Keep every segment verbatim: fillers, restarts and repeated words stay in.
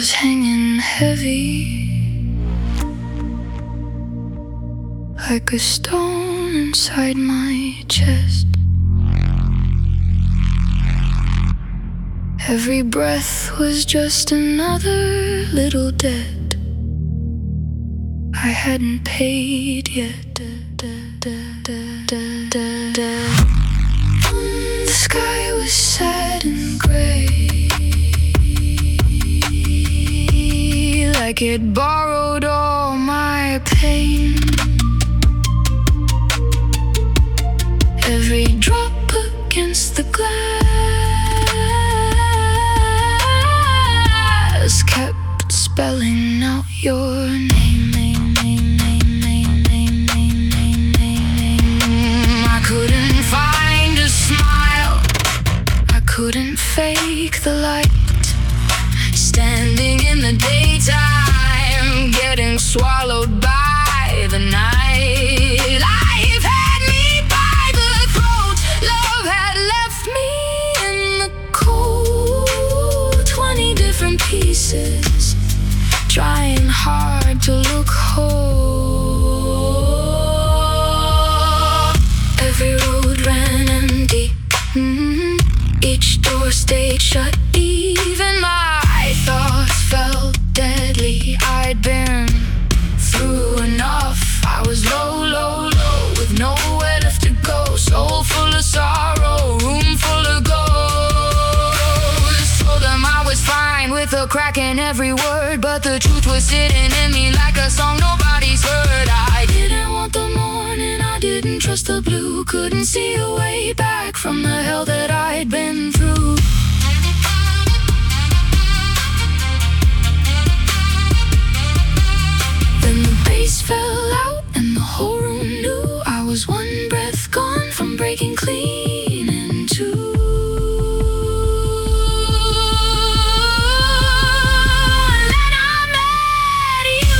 was hanging heavy, like a stone inside my chest. Every breath was just another little debt I hadn't paid yet. The sky was sad and gray, like it borrowed all my pain. Every drop against the glass kept spelling out your name. I couldn't find a smile, I couldn't fake the light. Standing in the daytime, getting swallowed by the night. Life had me by the throat, love had left me in the cold. Twenty different pieces, trying hard to look whole. Every road ran empty, mm-hmm. Each door stayed shut, even my thoughts felt deadly. I'd been through enough. I was low, low, low, with nowhere left to go. Soul full of sorrow, room full of ghosts. Told them I was fine with a crack in every word, but the truth was sitting in me like a song nobody's heard. I didn't want the morning, I didn't trust the blue. Couldn't see a way back from the hell that I'd been through. Then the bass fell out and the whole room knew I was one breath gone from breaking clean in two. And then I met you.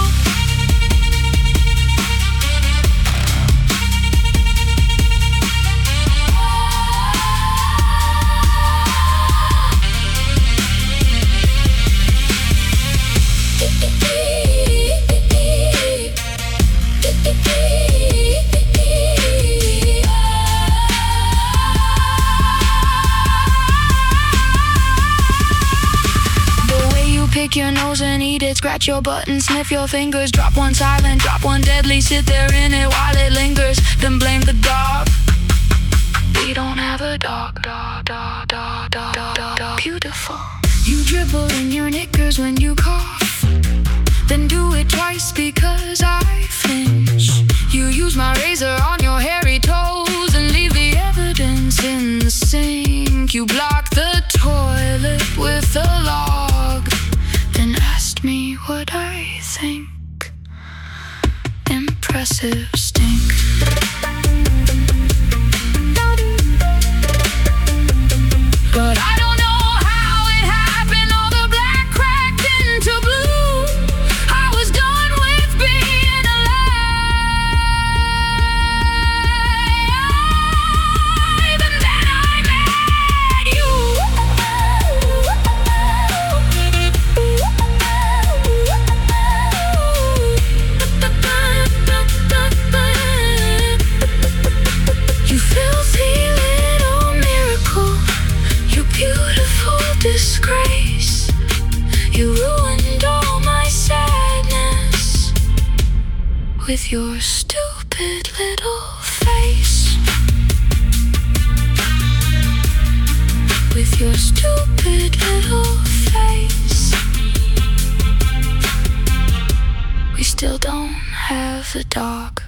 Pick your nose and eat it, scratch your butt and sniff your fingers. Drop one silent, drop one deadly, sit there in it while it lingers. Then blame the dog. We don't have a dog, dog, dog, dog, dog, dog, dog. Beautiful. You dribble in your knickers when you cough, then do it twice because I flinch. You use my razor on your hairy toes and leave the evidence in the sink. You block the toilet with a log, then asked me what I think. Impressive stink. But I don't know how it happened. All the black cracked into blue. I was done with being alive, and then I met you. You filthy little miracle, you beautiful disgrace. You ruined all my sadness with your stupid little face. With your stupid little face. We still don't have a dog.